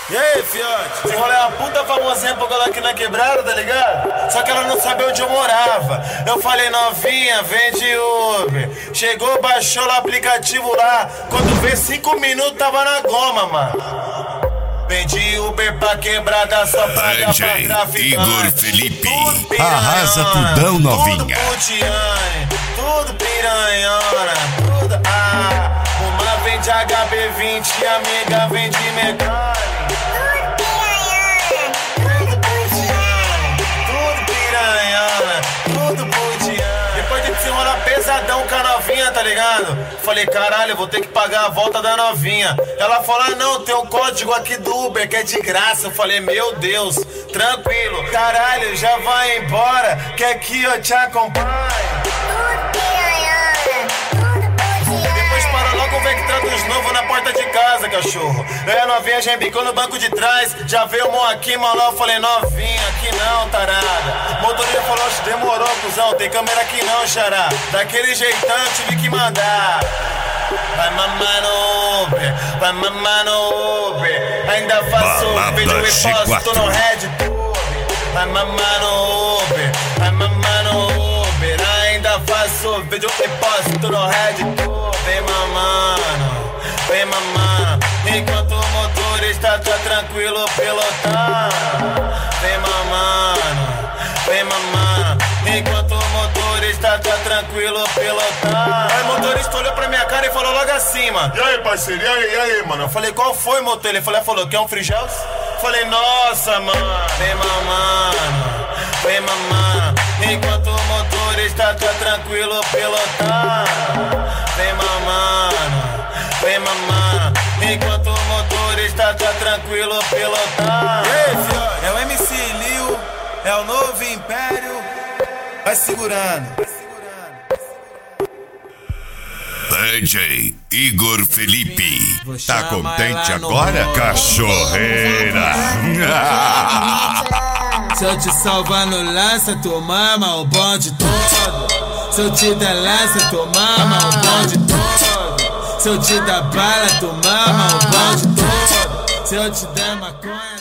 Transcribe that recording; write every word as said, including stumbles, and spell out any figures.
E aí, fiote? Esse rolê é uma puta famosinha pra colar aqui na quebrada, tá ligado? Só que ela não sabia onde eu morava. Eu falei, novinha, vem de Uber. Chegou, baixou o aplicativo lá. Quando veio cinco minutos, tava na goma, mano. Vem de Uber pra quebrada, só paga pra traficante. Igor Felipe, arrasa tudão, novinha. Tudo putiane, tudo piranhona, tudo ah. Uma vem de H B vinte e a amiga vem de mecânica. Tudo putiane, tudo piranhona, tudo putiane. Depois de se enrolar pesadão com a novinha, tá ligado? Falei, caralho, eu vou ter que pagar a volta da novinha. Ela falou, ah, não, tem um código aqui do Uber que é de graça. Eu falei, meu Deus, tranquilo. Caralho, já vai embora, que aqui eu te acompanho. Depois para logo, vem que traduz novo na porta de casa, cachorro. É, a novinha já embicou no banco de trás. Já veio o mão aqui, mano. Eu falei, novinha, aqui não, tarada. Motorista falou, demorou, cuzão. Tem câmera aqui não, xará. Daquele jeitão eu tive que mandar. Vai mamar no Uber, vai mamar no Uber. Ainda faço vídeo e posto no Red Bull. Vai mamar no Uber, vai mamar no Uber. Ainda faço vídeo e posto no Red Bull. Vem mamando, vem mamando. Enquanto o motorista tá tranquilo pilotando. Vem mamando, vem mamando. Enquanto o motorista tá tranquilo pilotando. Aí o motorista olhou pra minha cara e falou logo acima: e aí, parceiro, e aí, e aí, mano? Eu falei, qual foi, motor? Ele falou, falou, quer um free gels? Falei, nossa, mano. Vem mamando, vem mamando. Enquanto o motorista tá tranquilo pilotando. Vem mamando, vem mamando. Enquanto o motorista tá tranquilo pilotando. Ei, fio, é o M C Lil, é o novo Império. Vai segurando. D J Igor Felipe, tá contente agora, cachorreira? Se eu te salvar no lança, tu mama o bonde todo. Se eu te der lança, tu mama o bonde todo. Se eu te dar bala, tu mama o bonde todo. Se eu te der maconha